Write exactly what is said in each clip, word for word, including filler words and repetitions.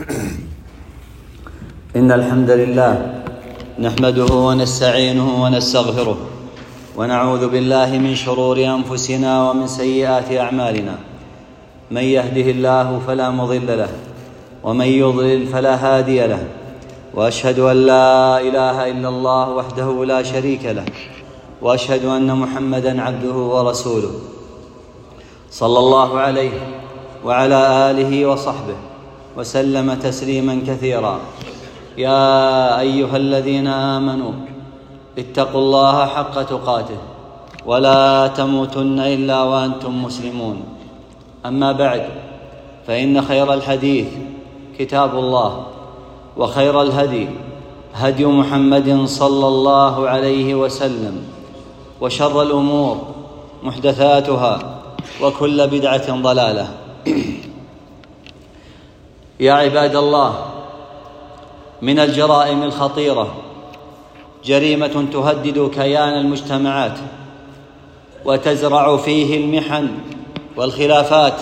إن الحمد لله نحمده ونستعينه ونستغفره ونعوذ بالله من شرور أنفسنا ومن سيئات أعمالنا. من يهده الله فلا مضل له ومن يضلل فلا هادي له، وأشهد أن لا إله إلا الله وحده لا شريك له، وأشهد أن محمدًا عبده ورسوله صلى الله عليه وعلى آله وصحبه وسلم تسليمًا كثيرا. يا أيها الذين آمنوا اتقوا الله حق تقاته ولا تموتن إلا وأنتم مسلمون. أما بعد، فإن خير الحديث كتاب الله، وخير الهدي هدي محمد صلى الله عليه وسلم، وشر الأمور محدثاتها وكل بدعة ضلالة. يا عباد الله، من الجرائم الخطيرة جريمة تهدد كيان المجتمعات وتزرع فيه المحن والخلافات،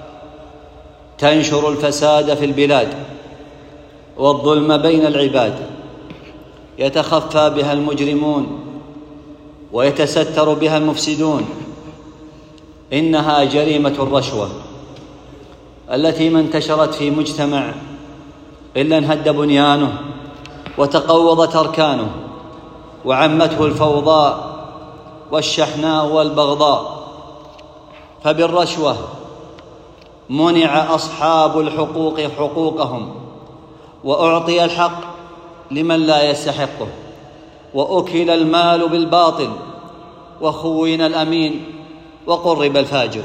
تنشر الفساد في البلاد والظلم بين العباد، يتخفى بها المجرمون ويتستر بها المفسدون. إنها جريمة الرشوة التي ما انتشرت في مجتمع إلا انهد بنيانه وتقوضت أركانه وعمته الفوضى والشحناء والبغضاء. فبالرشوة منع أصحاب الحقوق حقوقهم، وأعطي الحق لمن لا يستحقه، وأكل المال بالباطل، وخون الأمين وقرب الفاجر.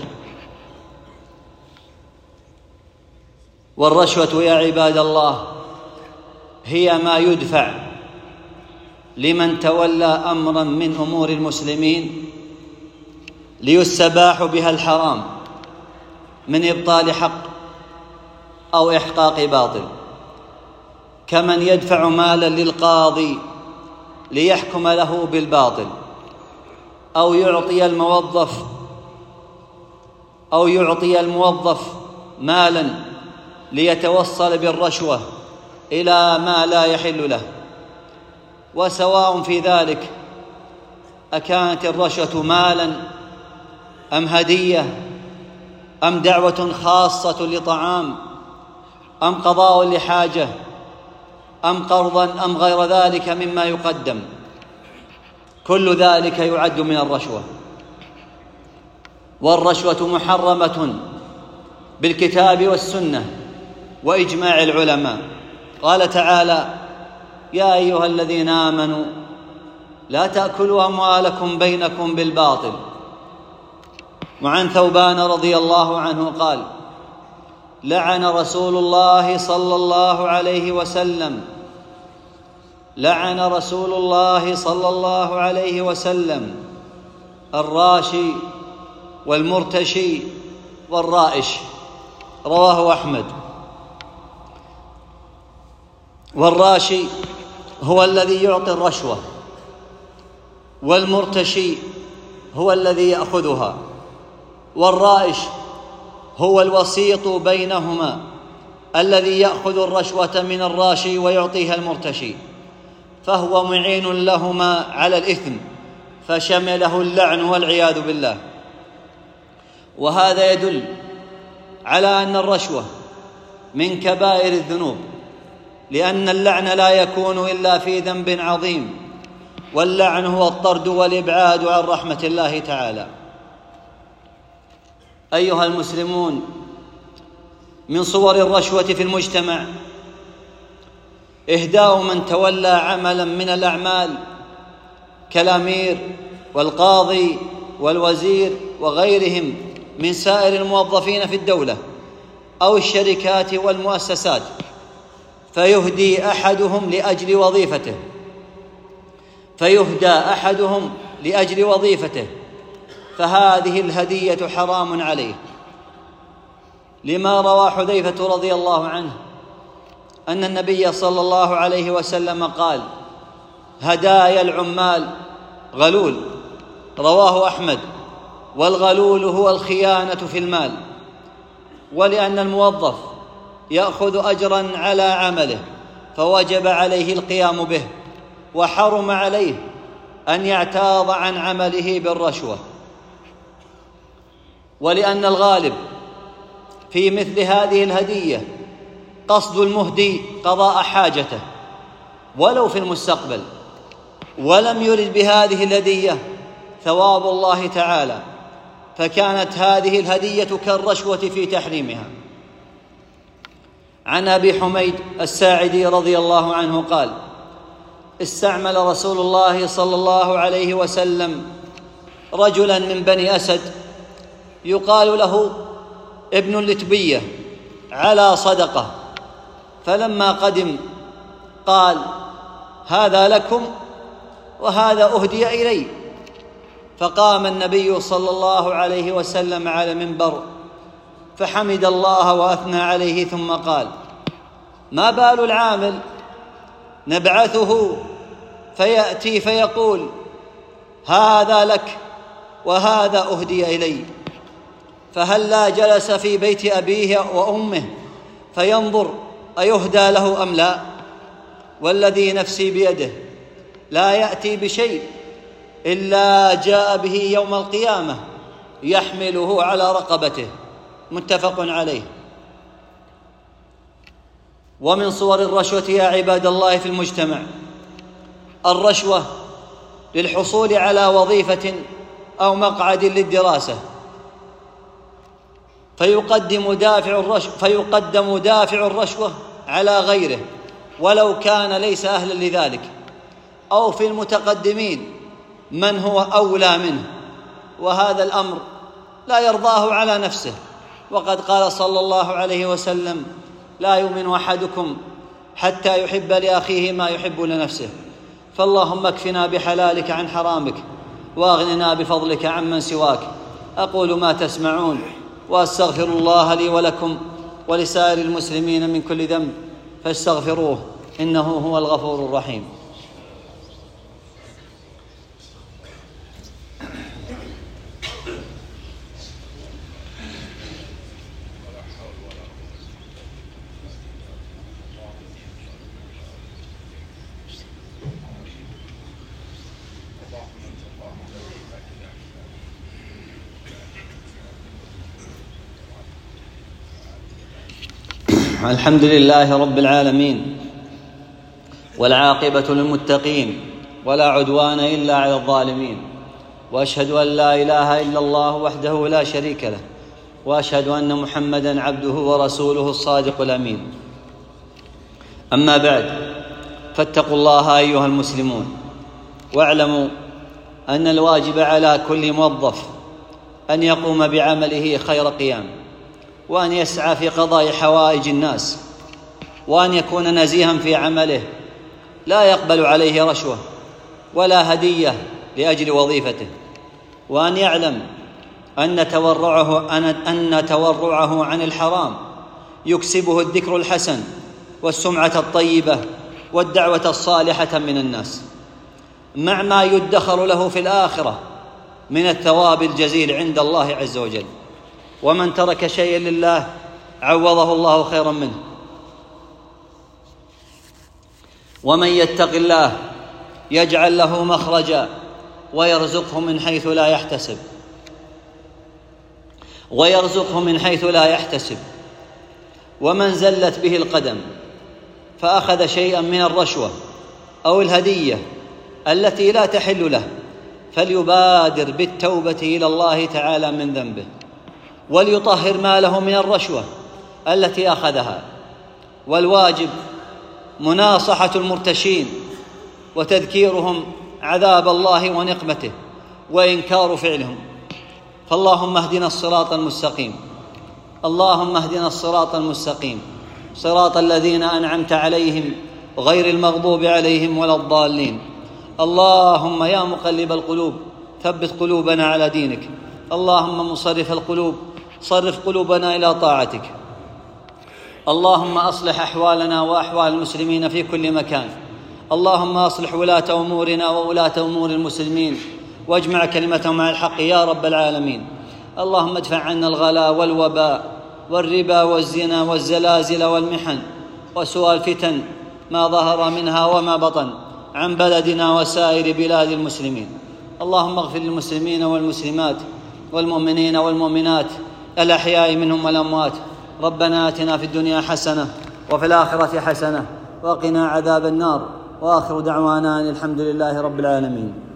والرشوة يا عباد الله هي ما يدفع لمن تولى أمرا من أمور المسلمين ليستباح بها الحرام من إبطال حق أو إحقاق باطل، كمن يدفع مالا للقاضي ليحكم له بالباطل، أو يعطي الموظف أو يعطي الموظف مالا ليتوصل بالرشوة إلى ما لا يحل له. وسواء في ذلك أكانت الرشوة مالا أم هدية أم دعوة خاصة لطعام أم قضاء لحاجة أم قرضا أم غير ذلك مما يقدم، كل ذلك يعد من الرشوة. والرشوة محرمة بالكتاب والسنة وإجماع العلماء. قال تعالى: يا أيها الذين آمنوا لا تأكلوا أموالكم بينكم بالباطل. وعن ثوبان رضي الله عنه قال: لعن رسول الله صلى الله عليه وسلم لعن رسول الله صلى الله عليه وسلم الراشي والمرتشي والرائش. رواه أحمد. والراشي هو الذي يعطي الرشوة، والمرتشي هو الذي يأخذها، والرائش هو الوسيط بينهما الذي يأخذ الرشوة من الراشي ويعطيها المرتشي، فهو معين لهما على الإثم، فشمله اللعن والعياذ بالله. وهذا يدل على أن الرشوة من كبائر الذنوب، لأن اللعن لا يكون إلا في ذنب عظيم، واللعن هو الطرد والإبعاد عن رحمة الله تعالى. أيها المسلمون، من صور الرشوة في المجتمع إهداء من تولى عملا من الأعمال كالأمير والقاضي والوزير وغيرهم من سائر الموظفين في الدولة أو الشركات والمؤسسات، فيهدي أحدهم لأجل وظيفته فيهدى أحدهم لأجل وظيفته فهذه الهدية حرام عليه، لما روى حذيفة رضي الله عنه أن النبي صلى الله عليه وسلم قال: هدايا العمال غلول. رواه أحمد. والغلول هو الخيانة في المال. ولأن الموظف يأخذ أجرا على عمله، فوجب عليه القيام به، وحرم عليه أن يعتاض عن عمله بالرشوة. ولأن الغالب في مثل هذه الهدية قصد المهدي قضاء حاجته ولو في المستقبل، ولم يرد بهذه الهدية ثواب الله تعالى، فكانت هذه الهدية كالرشوة في تحريمها. عن أبي حميد الساعدي رضي الله عنه قال: استعمل رسول الله صلى الله عليه وسلم رجلا من بني أسد يقال له ابن اللتبية على صدقة، فلما قدم قال: هذا لكم وهذا أهدي إلي. فقام النبي صلى الله عليه وسلم على المنبر فحمد الله وأثنى عليه، ثم قال: ما بال العامل نبعثه فيأتي فيقول: هذا لك وهذا أهدي إلي، فهلا جلس في بيت أبيه وأمه فينظر أيهدى له أم لا؟ والذي نفسي بيده لا يأتي بشيء إلا جاء به يوم القيامة يحمله على رقبته. متفق عليه. ومن صور الرشوة يا عباد الله في المجتمع الرشوة للحصول على وظيفة أو مقعد للدراسة، فيقدم دافع الرشوة فيقدم دافع الرشوة على غيره ولو كان ليس أهلا لذلك، أو في المتقدمين من هو أولى منه، وهذا الأمر لا يرضاه على نفسه. وقد قال صلى الله عليه وسلم: لا يؤمن أحدكم حتى يحب لأخيه ما يحب لنفسه. فاللهم اكفنا بحلالك عن حرامك، واغننا بفضلك عمن سواك. أقول ما تسمعون، وأستغفر الله لي ولكم ولسائر المسلمين من كل ذنب، فاستغفروه إنه هو الغفور الرحيم. الحمد لله رب العالمين، والعاقبة للمتقين، ولا عدوان إلا على الظالمين، وأشهد أن لا إله إلا الله وحده لا شريك له، وأشهد أن محمدًا عبده ورسوله الصادق الأمين. أما بعد، فاتقوا الله أيها المسلمون، واعلموا أن الواجب على كل موظف أن يقوم بعمله خير قيام، وأن يسعى في قضاء حوائج الناس، وأن يكون نزيها في عمله لا يقبل عليه رشوة ولا هدية لأجل وظيفته، وأن يعلم أن تورعه, أن تورعه عن الحرام يكسبه الذكر الحسن والسمعة الطيبة والدعوة الصالحة من الناس، مع ما يدخر له في الآخرة من الثواب الجزيل عند الله عز وجل. ومن ترك شيئا لله عوضه الله خيرا منه. ومن يتق الله يجعل له مخرجا ويرزقه من حيث لا يحتسب ويرزقه من حيث لا يحتسب ومن زلت به القدم فأخذ شيئا من الرشوة أو الهدية التي لا تحل له فليبادر بالتوبة إلى الله تعالى من ذنبه، وليطهر ماله من الرشوة التي أخذها. والواجب مناصحة المرتشين وتذكيرهم عذاب الله ونقمته وإنكار فعلهم. فاللهم اهدنا الصراط المستقيم، اللهم اهدنا الصراط المستقيم، صراط الذين أنعمت عليهم غير المغضوب عليهم ولا الضالين. اللهم يا مقلب القلوب ثبت قلوبنا على دينك، اللهم مصرف القلوب صرف قلوبنا إلى طاعتك. اللهم أصلح أحوالنا وأحوال المسلمين في كل مكان، اللهم أصلح ولاة أمورنا وولاة أمور المسلمين، واجمع كلمتهم على الحق يا رب العالمين. اللهم ادفع عنا الغلاء والوباء والربا والزنا والزلازل والمحن وسوء الفتن ما ظهر منها وما بطن عن بلدنا وسائر بلاد المسلمين. اللهم اغفر للمسلمين والمسلمات والمؤمنين والمؤمنات الأحياء منهم والأموات. ربنا آتنا في الدنيا حسنة وفي الآخرة حسنة وقنا عذاب النار. وآخر دعوانا أن الحمد لله رب العالمين.